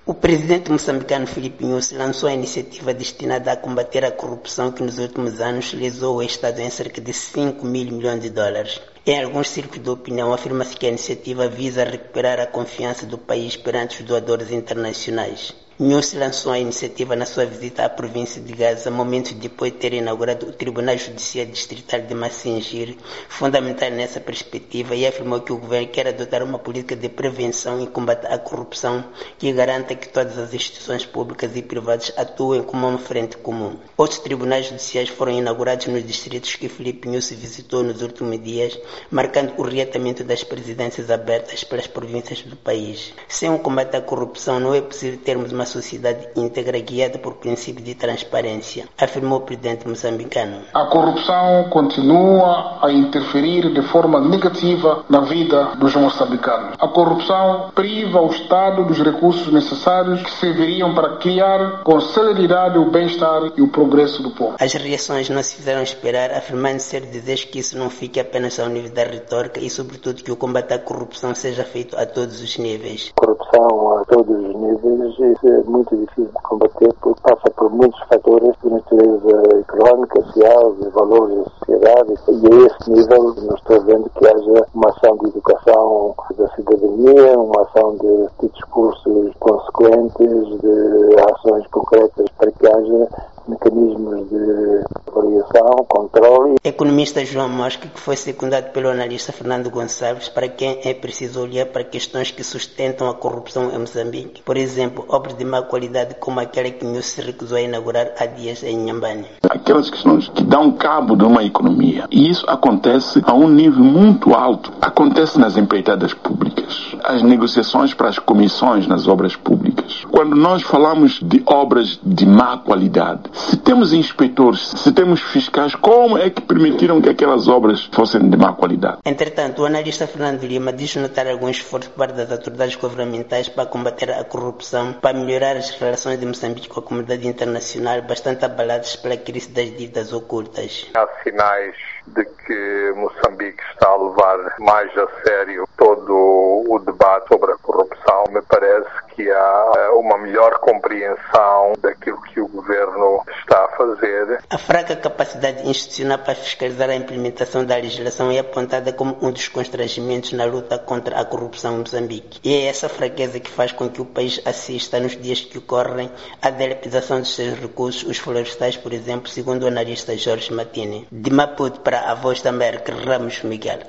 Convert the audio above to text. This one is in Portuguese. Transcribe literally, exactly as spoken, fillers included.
O presidente moçambicano Filipe Nyusi lançou a iniciativa destinada a combater a corrupção que nos últimos anos lesou o Estado em cerca de cinco mil milhões de dólares. Em alguns círculos de opinião, afirma-se que a iniciativa visa recuperar a confiança do país perante os doadores internacionais. Nyusi lançou a iniciativa na sua visita à província de Gaza, momentos depois de ter inaugurado o Tribunal Judiciário Distrital de Massinjir, fundamental nessa perspectiva, e afirmou que o governo quer adotar uma política de prevenção e combate à corrupção que garanta que todas as instituições públicas e privadas atuem como uma frente comum. Outros tribunais judiciais foram inaugurados nos distritos que Filipe Nyusi visitou nos últimos dias, marcando o reatamento das presidências abertas pelas províncias do país. Sem um combate à corrupção, não é possível termos uma sociedade íntegra guiada por princípios de transparência, afirmou o presidente moçambicano. A corrupção continua a interferir de forma negativa na vida dos moçambicanos. A corrupção priva o Estado dos recursos necessários que serviriam para criar com celeridade o bem-estar e o progresso do povo. As reações não se fizeram esperar, afirmando ser desejo que isso não fique apenas ao nível da retórica e, sobretudo, que o combate à corrupção seja feito a todos os níveis. Corrupção a todos os níveis, isso é muito difícil de combater porque passa por muitos fatores de natureza económica, social, de valores da sociedade, e a esse nível não estou vendo que haja uma ação de educação da cidadania, uma ação de, de discursos consequentes, de ações concretas para que haja mecanismos de avaliação, controle. Economista João Mosca, que foi secundado pelo analista Fernando Gonçalves, para quem é preciso olhar para questões que sustentam a corrupção em Moçambique. Por exemplo, obras de má qualidade como aquela que Nyusi se recusou a inaugurar há dias em Inhambane. Aquelas questões que dão cabo de uma economia. E isso acontece a um nível muito alto. Acontece nas empreitadas públicas. As negociações para as comissões nas obras públicas. Quando nós falamos de obras de má qualidade, se temos inspetores, se temos fiscais, como é que permitiram que aquelas obras fossem de má qualidade? Entretanto, o analista Fernando Lima diz notar algum esforço por parte das autoridades governamentais para combater a corrupção, para melhorar as relações de Moçambique com a comunidade internacional, bastante abaladas pela crise das dívidas ocultas. Há sinais de que Moçambique está a levar mais a sério todo o debate sobre a corrupção. Me parece que há uma melhor compreensão daquilo que o governo está a fazer. A fraca capacidade institucional para fiscalizar a implementação da legislação é apontada como um dos constrangimentos na luta contra a corrupção em Moçambique. E é essa fraqueza que faz com que o país assista nos dias que ocorrem à dilapidação dos seus recursos, os florestais, por exemplo, segundo o analista Jorge Matini. De Maputo para a Voz da América, Ramos Miguel.